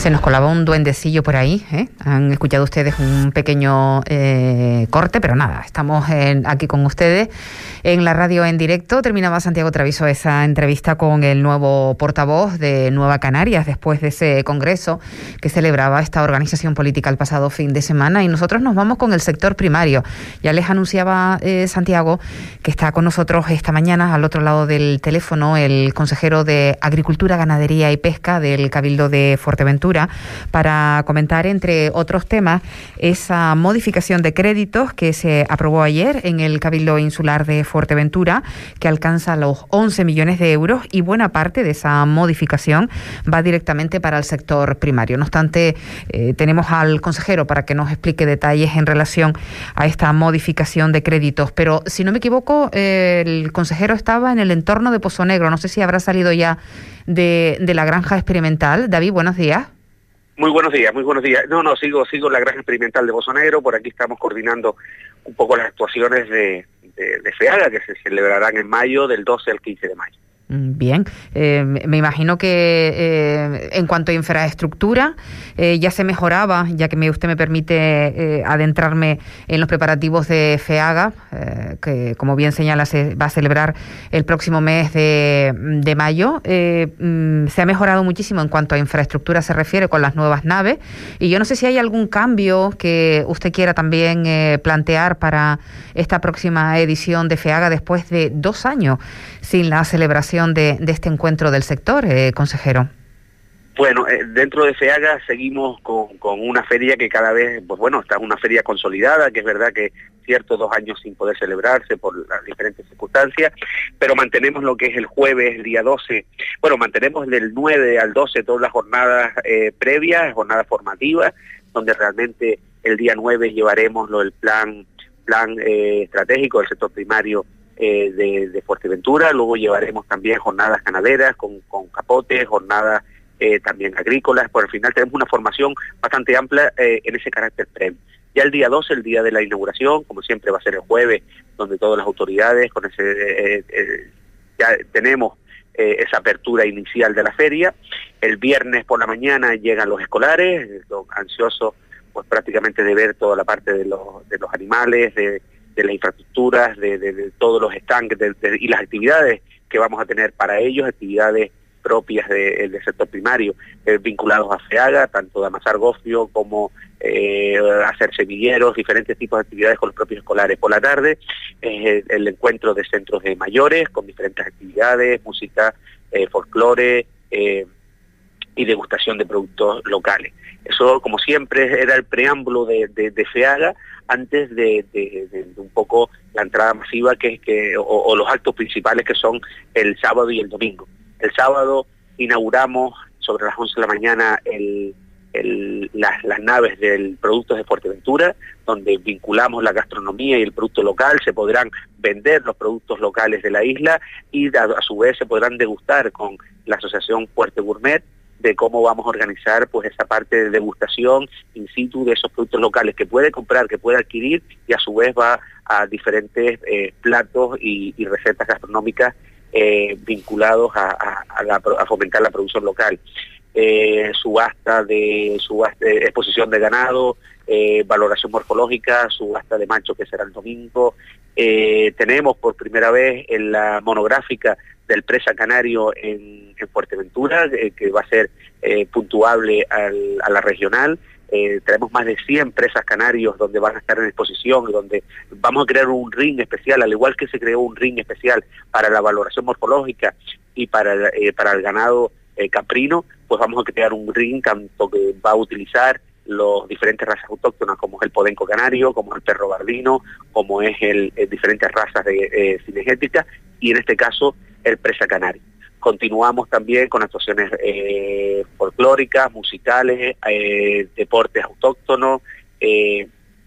Se nos colaba un duendecillo por ahí, ¿eh? Han escuchado ustedes un pequeño corte, pero nada, estamos aquí con ustedes en la radio en directo. Terminaba Santiago Traviso esa entrevista con el nuevo portavoz de Nueva Canarias después de ese congreso que celebraba esta organización política el pasado fin de semana, y nosotros nos vamos con el sector primario. Ya les anunciaba Santiago que está con nosotros esta mañana al otro lado del teléfono el consejero de Agricultura, Ganadería y Pesca del Cabildo de Fuerteventura, para comentar, entre otros temas, esa modificación de créditos que se aprobó ayer en el Cabildo Insular de Fuerteventura, que alcanza los 11 millones de euros, y buena parte de esa modificación va directamente para el sector primario. No obstante, tenemos al consejero para que nos explique detalles en relación a esta modificación de créditos. Pero, si no me equivoco, el consejero estaba en el entorno de Pozo Negro. No sé si habrá salido ya de la granja experimental. David, buenos días. Muy buenos días, muy buenos días. No, sigo en la granja experimental de Pozo Negro. Por aquí estamos coordinando un poco las actuaciones de FEAGA, que se celebrarán en mayo, del 12 al 15 de mayo. Bien, me imagino que en cuanto a infraestructura ya se mejoraba, ya que usted me permite adentrarme en los preparativos de FEAGA, que, como bien señala, se va a celebrar el próximo mes de mayo. Se ha mejorado muchísimo en cuanto a infraestructura se refiere, con las nuevas naves, y yo no sé si hay algún cambio que usted quiera también plantear para esta próxima edición de FEAGA después de 2 años sin la celebración de este encuentro del sector, consejero. Bueno, dentro de FEAGA seguimos con una feria que cada vez, pues bueno, está una feria consolidada, que es verdad que cierto 2 años sin poder celebrarse por las diferentes circunstancias, pero mantenemos lo que es el jueves, el día 12, bueno, mantenemos del 9 al 12 todas las jornadas previas, jornadas formativas, donde realmente el día 9 llevaremos el plan estratégico del sector primario de Fuerteventura. Luego llevaremos también jornadas ganaderas con capotes, jornadas también agrícolas. Por el final tenemos una formación bastante amplia en ese carácter previo. Ya el día 12, el día de la inauguración, como siempre va a ser el jueves, donde todas las autoridades, con ese ya tenemos esa apertura inicial de la feria. El viernes por la mañana llegan los escolares, ansiosos pues prácticamente de ver toda la parte de los animales, de las infraestructuras, de todos los stands y las actividades que vamos a tener para ellos, actividades propias del sector primario, vinculados a FEAGA, tanto de amasar gofio como hacer semilleros, diferentes tipos de actividades con los propios escolares. Por la tarde el encuentro de centros de mayores con diferentes actividades, música, folclore y degustación de productos locales. Eso, como siempre, era el preámbulo de FEAGA antes de un poco la entrada masiva o los actos principales, que son el sábado y el domingo. El sábado inauguramos sobre las 11 de la mañana las naves del Productos de Fuerteventura, donde vinculamos la gastronomía y el producto local. Se podrán vender los productos locales de la isla y a su vez se podrán degustar con la Asociación Fuerte Gourmet de cómo vamos a organizar pues esa parte de degustación in situ de esos productos locales que puede comprar, que puede adquirir, y a su vez va a diferentes platos y recetas gastronómicas vinculados a fomentar la producción local. Exposición de ganado, valoración morfológica, subasta de macho, que será el domingo. Tenemos por primera vez en la monográfica del presa canario en Fuerteventura, que va a ser puntuable a la regional. Tenemos más de 100 presas canarios donde van a estar en exposición, donde vamos a crear un ring especial, al igual que se creó un ring especial para la valoración morfológica y para el ganado caprino, pues vamos a crear un ring tanto que va a utilizar los diferentes razas autóctonas, como es el podenco canario, como es el perro bardino, como es diferentes razas cinegéticas, y en este caso el presa canario. Continuamos también con actuaciones folclóricas, musicales, deportes autóctonos, en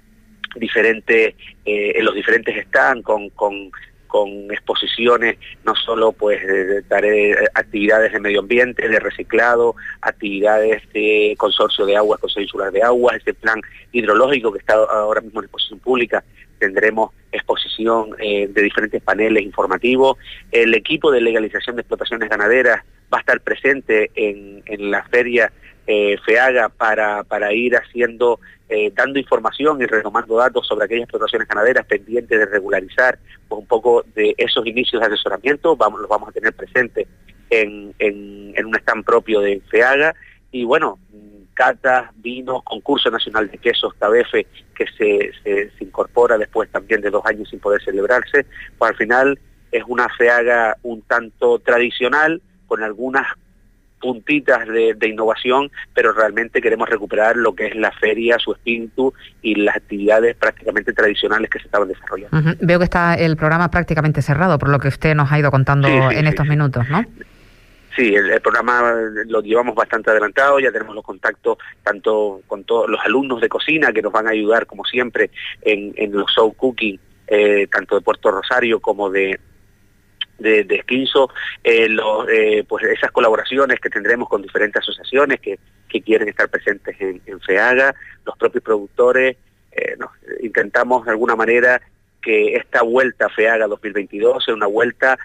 los diferentes stands con exposiciones, no solo pues actividades de medio ambiente, de reciclado, actividades de consorcio de aguas, consorcio insular de aguas, este plan hidrológico que está ahora mismo en exposición pública. Tendremos exposición de diferentes paneles informativos. El equipo de legalización de explotaciones ganaderas va a estar presente en la feria FEAGA para ir haciendo, dando información y retomando datos sobre aquellas explotaciones ganaderas pendientes de regularizar pues, un poco de esos inicios de asesoramiento. Los vamos a tener presentes en un stand propio de FEAGA, y bueno, catas, vinos, concurso nacional de quesos Tabefe, que se incorpora después también de 2 años sin poder celebrarse. Pues al final es una FEAGA un tanto tradicional, con algunas puntitas de innovación, pero realmente queremos recuperar lo que es la feria, su espíritu y las actividades prácticamente tradicionales que se estaban desarrollando. Veo que está el programa prácticamente cerrado, por lo que usted nos ha ido contando en estos minutos, ¿no? Sí, el programa lo llevamos bastante adelantado, ya tenemos los contactos tanto con todos los alumnos de cocina que nos van a ayudar, como siempre, en los show cooking, tanto de Puerto Rosario como de Esquinzo, pues esas colaboraciones que tendremos con diferentes asociaciones que quieren estar presentes en FEAGA, los propios productores. Intentamos de alguna manera que esta vuelta a FEAGA 2022 sea una vuelta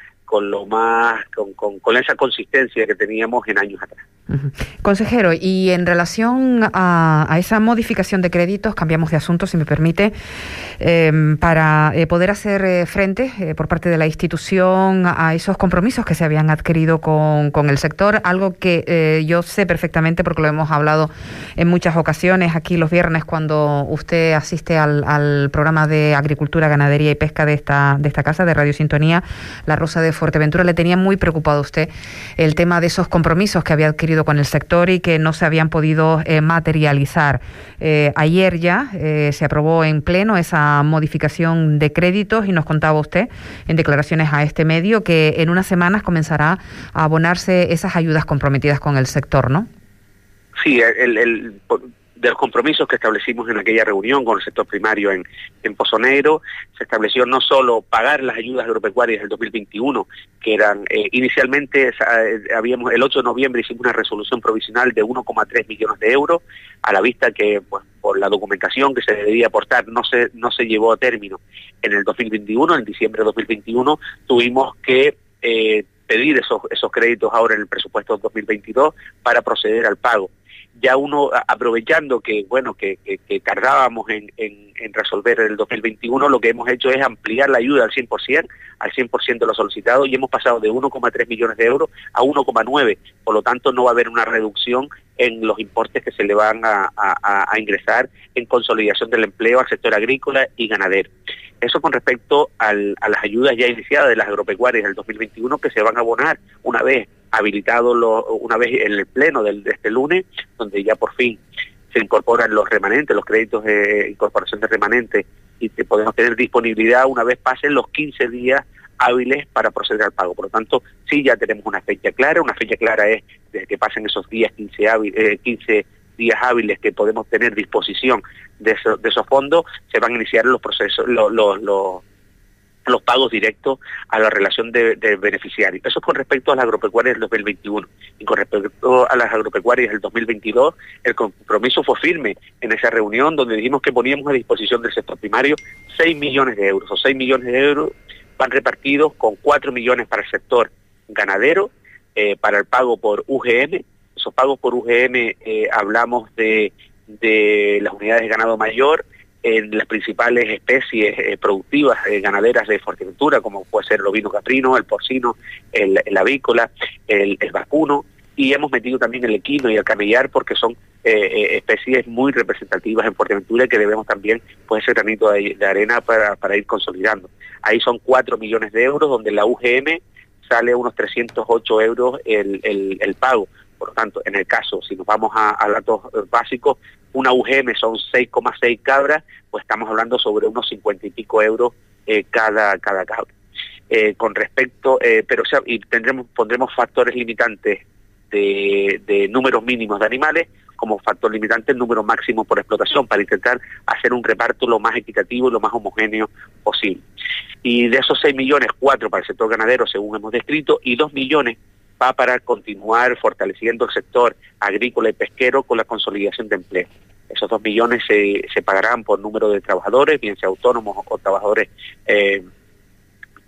con esa consistencia que teníamos en años atrás. Consejero, y en relación a esa modificación de créditos, cambiamos de asunto, si me permite, para poder hacer frente por parte de la institución a esos compromisos que se habían adquirido con el sector, algo que yo sé perfectamente porque lo hemos hablado en muchas ocasiones aquí los viernes cuando usted asiste al programa de Agricultura, Ganadería y Pesca de esta casa, de Radio Sintonía, La Rosa de Fuerteventura. Le tenía muy preocupado a usted el tema de esos compromisos que había adquirido con el sector y que no se habían podido materializar. Ayer ya se aprobó en pleno esa modificación de créditos y nos contaba usted en declaraciones a este medio que en unas semanas comenzará a abonarse esas ayudas comprometidas con el sector, ¿no? Sí, de los compromisos que establecimos en aquella reunión con el sector primario en Pozo Negro, se estableció no solo pagar las ayudas agropecuarias del 2021, que eran inicialmente el 8 de noviembre hicimos una resolución provisional de 1,3 millones de euros, a la vista que pues, por la documentación que se debía aportar no se llevó a término en el 2021, en diciembre de 2021 tuvimos que pedir esos créditos ahora en el presupuesto 2022 para proceder al pago. Ya uno, aprovechando que tardábamos en resolver el 2021, lo que hemos hecho es ampliar la ayuda al 100% de lo solicitado, y hemos pasado de 1,3 millones de euros a 1,9, por lo tanto no va a haber una reducción en los importes que se le van a ingresar en consolidación del empleo al sector agrícola y ganadero. Eso con respecto a las ayudas ya iniciadas de las agropecuarias del 2021, que se van a abonar una vez habilitado, una vez en el pleno de este lunes, donde ya por fin se incorporan los remanentes, los créditos de incorporación de remanentes, y que podemos tener disponibilidad una vez pasen los 15 días hábiles para proceder al pago. Por lo tanto, sí, ya tenemos una fecha clara es desde que pasen esos días, 15 días hábiles que podemos tener disposición de esos fondos, se van a iniciar los procesos, los pagos directos a la relación de beneficiarios. Eso es con respecto a las agropecuarias del 2021. Y con respecto a las agropecuarias del 2022, el compromiso fue firme en esa reunión donde dijimos que poníamos a disposición del sector primario 6 millones de euros. Esos 6 millones de euros van repartidos con 4 millones para el sector ganadero, para el pago por UGM. Esos pagos por UGM hablamos de las unidades de ganado mayor, en las principales especies productivas ganaderas de Fuerteventura, como puede ser el ovino caprino, el porcino, el avícola, el vacuno, y hemos metido también el equino y el camellar porque son especies muy representativas en Fuerteventura y que debemos también, pues, ese granito de arena para ir consolidando. Ahí son 4 millones de euros, donde la UGM sale unos 308 euros el pago. Por lo tanto, en el caso, si nos vamos a datos básicos, una UGM son 6,6 cabras, pues estamos hablando sobre unos 50 y pico euros cada cabra. Con respecto, pondremos factores limitantes de números mínimos de animales, como factor limitante el número máximo por explotación, para intentar hacer un reparto lo más equitativo y lo más homogéneo posible. Y de esos 6 millones, 4 para el sector ganadero, según hemos descrito, y 2 millones va para continuar fortaleciendo el sector agrícola y pesquero con la consolidación de empleo. Esos 2 millones se pagarán por número de trabajadores, bien sea autónomos o trabajadores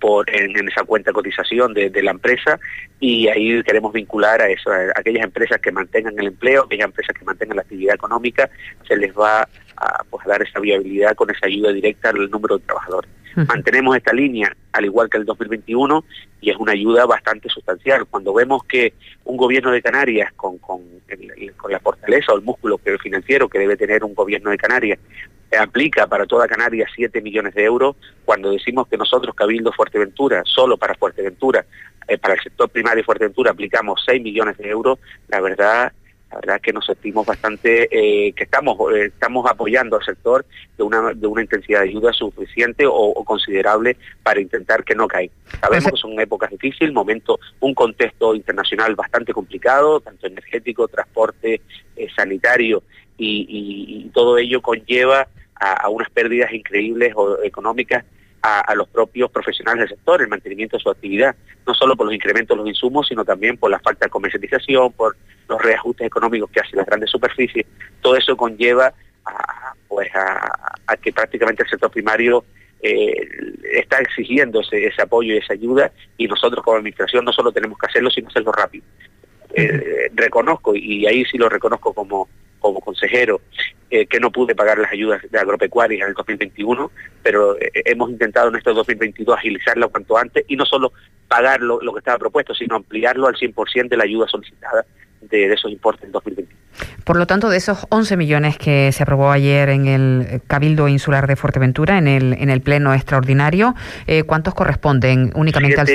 en esa cuenta de cotización de la empresa, y ahí queremos vincular a aquellas empresas que mantengan el empleo, aquellas empresas que mantengan la actividad económica, se les va a dar esa viabilidad con esa ayuda directa al número de trabajadores. Mantenemos esta línea al igual que el 2021 y es una ayuda bastante sustancial. Cuando vemos que un gobierno de Canarias con la fortaleza o el músculo financiero que debe tener un gobierno de Canarias aplica para toda Canarias 7 millones de euros, cuando decimos que nosotros, Cabildo Fuerteventura, solo para Fuerteventura, para el sector primario de Fuerteventura aplicamos 6 millones de euros, la verdad que nos sentimos bastante que estamos apoyando al sector de una intensidad de ayuda suficiente o considerable para intentar que no caiga. Sabemos que son épocas difíciles, un contexto internacional bastante complicado, tanto energético, transporte, sanitario, y todo ello conlleva a unas pérdidas increíbles económicas a los propios profesionales del sector, el mantenimiento de su actividad, no solo por los incrementos de los insumos, sino también por la falta de comercialización, por los reajustes económicos que hacen las grandes superficies. Todo eso conlleva a que prácticamente el sector primario está exigiendo ese apoyo y esa ayuda, y nosotros como administración no solo tenemos que hacerlo, sino hacerlo rápido. Reconozco, y ahí sí lo reconozco como consejero, que no pude pagar las ayudas de agropecuarias en el 2021, pero hemos intentado en este 2022 agilizarlo cuanto antes, y no solo pagar lo que estaba propuesto, sino ampliarlo al 100% de la ayuda solicitada de esos importes en 2021. Por lo tanto, de esos 11 millones que se aprobó ayer en el Cabildo Insular de Fuerteventura, en el pleno extraordinario, ¿cuántos corresponden únicamente al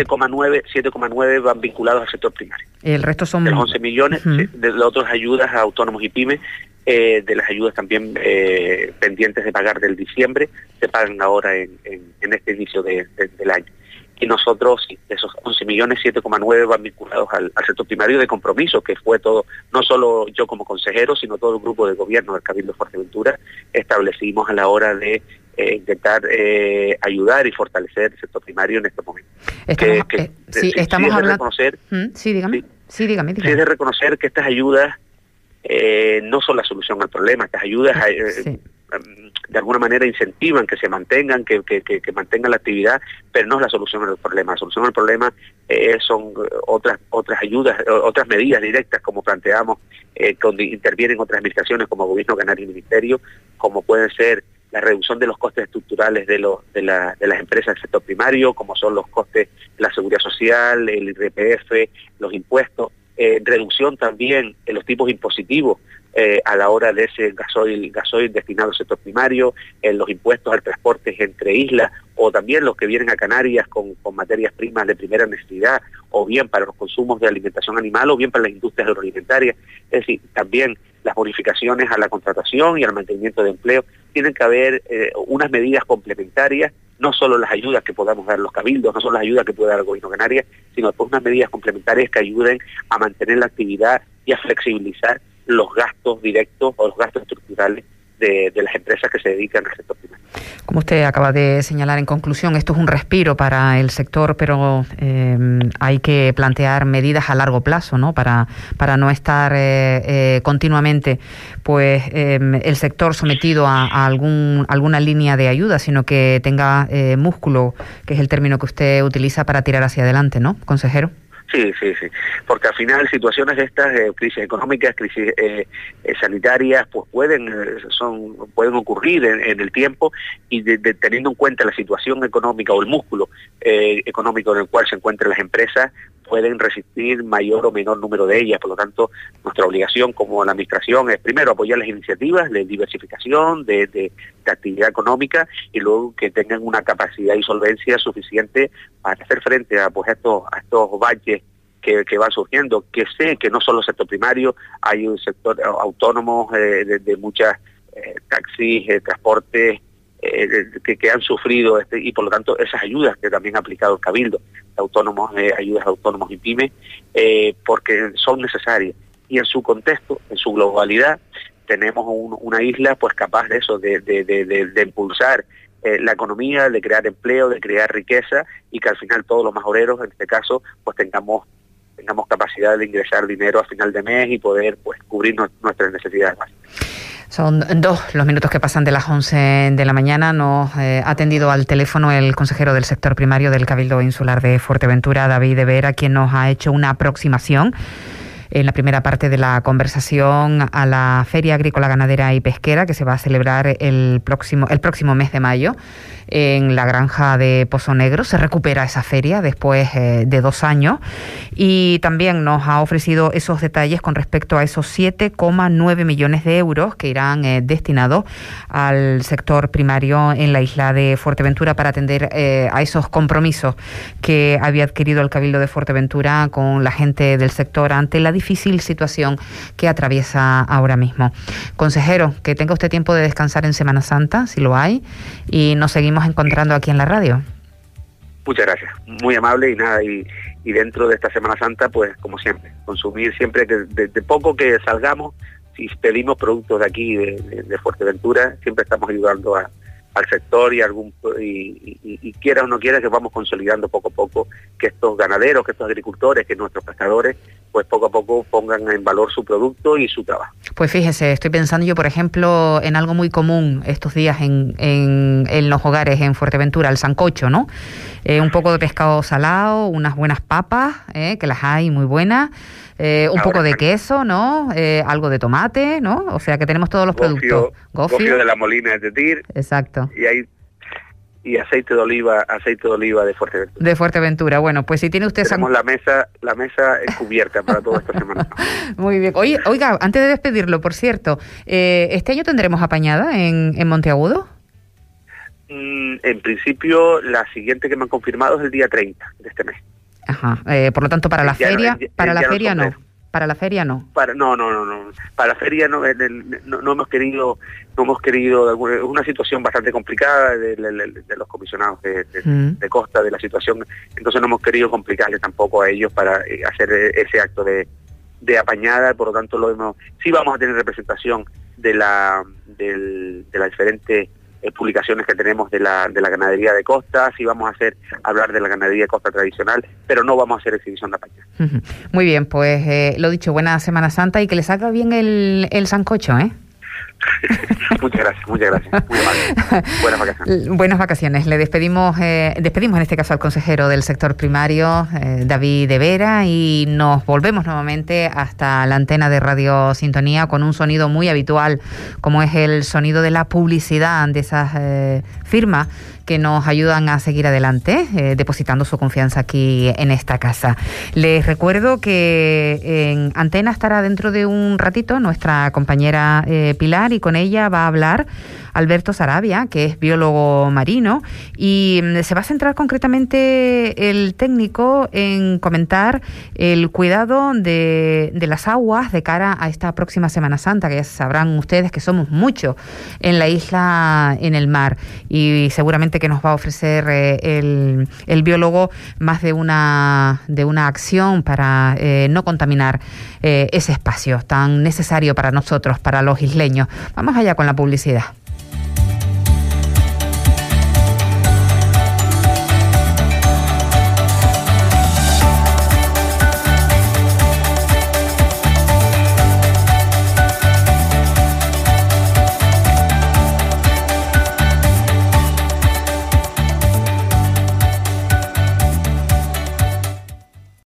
7,9 van vinculados al sector primario. El resto son... De los 11 millones, de las otras ayudas a autónomos y pymes, de las ayudas también pendientes de pagar del diciembre, se pagan ahora en este inicio del año. Y nosotros, de esos 11 millones, 7,9 van vinculados al sector primario de compromiso, que fue todo, no solo yo como consejero, sino todo el grupo de gobierno del Cabildo de Fuerteventura, establecimos a la hora de intentar ayudar y fortalecer el sector primario en este momento. Estamos hablando... dígame. Sí, es de reconocer que estas ayudas no son la solución al problema. Estas ayudas de alguna manera incentivan que se mantengan, que mantengan la actividad, pero no es la solución al problema. La solución al problema son otras ayudas, otras medidas directas, como planteamos, donde intervienen otras administraciones como Gobierno Canario y Ministerio, como pueden ser la reducción de los costes estructurales de las empresas del sector primario, como son los costes de la seguridad social, el IRPF, los impuestos, reducción también en los tipos impositivos a la hora de ese gasoil destinado al sector primario, en los impuestos al transporte entre islas, o también los que vienen a Canarias con materias primas de primera necesidad, o bien para los consumos de alimentación animal, o bien para las industrias agroalimentarias. Es decir, también las bonificaciones a la contratación y al mantenimiento de empleo. Tienen que haber unas medidas complementarias, no solo las ayudas que podamos dar los cabildos, no solo las ayudas que puede dar el Gobierno de Canarias, sino pues unas medidas complementarias que ayuden a mantener la actividad y a flexibilizar los gastos directos o los gastos estructurales de las empresas que se dedican al sector primario. Como usted acaba de señalar en conclusión, esto es un respiro para el sector, pero hay que plantear medidas a largo plazo, ¿no? Para no estar continuamente el sector sometido a alguna línea de ayuda, sino que tenga músculo, que es el término que usted utiliza para tirar hacia adelante, ¿no, consejero? Sí, porque al final situaciones de estas, crisis económicas, crisis sanitarias, pues pueden ocurrir en el tiempo, y teniendo en cuenta la situación económica o el músculo económico en el cual se encuentran las empresas, pueden resistir mayor o menor número de ellas. Por lo tanto, nuestra obligación como la administración es primero apoyar las iniciativas de diversificación, de actividad económica, y luego que tengan una capacidad y solvencia suficiente para hacer frente a estos baches que van surgiendo, que sé que no solo el sector primario, hay un sector autónomo de muchas taxis, transportes, que han sufrido y por lo tanto esas ayudas que también ha aplicado el Cabildo, autónomos, ayudas a autónomos y pymes, porque son necesarias, y en su contexto, en su globalidad, tenemos una isla pues capaz de eso, de impulsar la economía, de crear empleo, de crear riqueza, y que al final todos los majoreros, en este caso, pues tengamos capacidad de ingresar dinero a final de mes y poder pues cubrir nuestras necesidades básicas. Son 2 los minutos que pasan de las 11 de la mañana. Nos ha atendido al teléfono el consejero del sector primario del Cabildo Insular de Fuerteventura, David de Vera, quien nos ha hecho una aproximación en la primera parte de la conversación a la Feria Agrícola, Ganadera y Pesquera, que se va a celebrar el próximo mes de mayo en la granja de Pozo Negro. Se recupera esa feria después de 2 años, y también nos ha ofrecido esos detalles con respecto a esos 7,9 millones de euros que irán destinados al sector primario en la isla de Fuerteventura para atender a esos compromisos que había adquirido el Cabildo de Fuerteventura con la gente del sector ante la difícil situación que atraviesa ahora mismo. Consejero, que tenga usted tiempo de descansar en Semana Santa, si lo hay, y nos seguimos encontrando aquí en la radio. Muchas gracias, muy amable, y nada, y dentro de esta Semana Santa, pues como siempre, consumir siempre, que de poco que salgamos, si pedimos productos de aquí, de Fuerteventura, siempre estamos ayudando al sector y quiera o no quiera, que vamos consolidando poco a poco que estos ganaderos, que estos agricultores, que nuestros pescadores, pues poco a poco pongan en valor su producto y su trabajo. Pues fíjese, estoy pensando yo, por ejemplo, en algo muy común estos días en los hogares en Fuerteventura, el sancocho, ¿no? Un poco de pescado salado, unas buenas papas, que las hay muy buenas, un poco de queso, ¿no? Algo de tomate, ¿no? O sea que tenemos todos los productos. Gofio de la Molina de Tetir. Exacto. Y aceite de oliva de Fuerteventura. De Fuerteventura. Bueno, pues si tiene usted... Tenemos la mesa es cubierta para toda esta semana. Muy bien. Oiga, antes de despedirlo, por cierto, ¿este año tendremos apañada en Monteagudo? En principio, la siguiente que me han confirmado es el día 30 de este mes. Ajá. Por lo tanto, para la feria, no. Para la feria no. No. Para la feria no, no hemos querido, es una situación bastante complicada de los comisionados de costa, de la situación, entonces no hemos querido complicarle tampoco a ellos para hacer ese acto de apañada, por lo tanto sí vamos a tener representación de las diferentes publicaciones que tenemos de la ganadería de costa, sí vamos a hablar de la ganadería de costa tradicional, pero no vamos a hacer exhibición de apañada. Muy bien, pues lo dicho, buena Semana Santa y que les salga bien el sancocho, ¿eh? Muchas gracias, muy amable. Buenas vacaciones. Buenas vacaciones. Le despedimos en este caso al consejero del sector primario, David de Vera, y nos volvemos nuevamente hasta la antena de Radio Sintonía con un sonido muy habitual, como es el sonido de la publicidad de esas firmas que nos ayudan a seguir adelante, depositando su confianza aquí en esta casa. Les recuerdo que en antena estará dentro de un ratito nuestra compañera Pilar, y con ella va a hablar Alberto Sarabia, que es biólogo marino, y se va a centrar concretamente el técnico en comentar el cuidado de las aguas de cara a esta próxima Semana Santa, que ya sabrán ustedes que somos muchos en la isla, en el mar, y seguramente que nos va a ofrecer el biólogo más de una acción para no contaminar ese espacio tan necesario para nosotros, para los isleños. Vamos allá con la publicidad.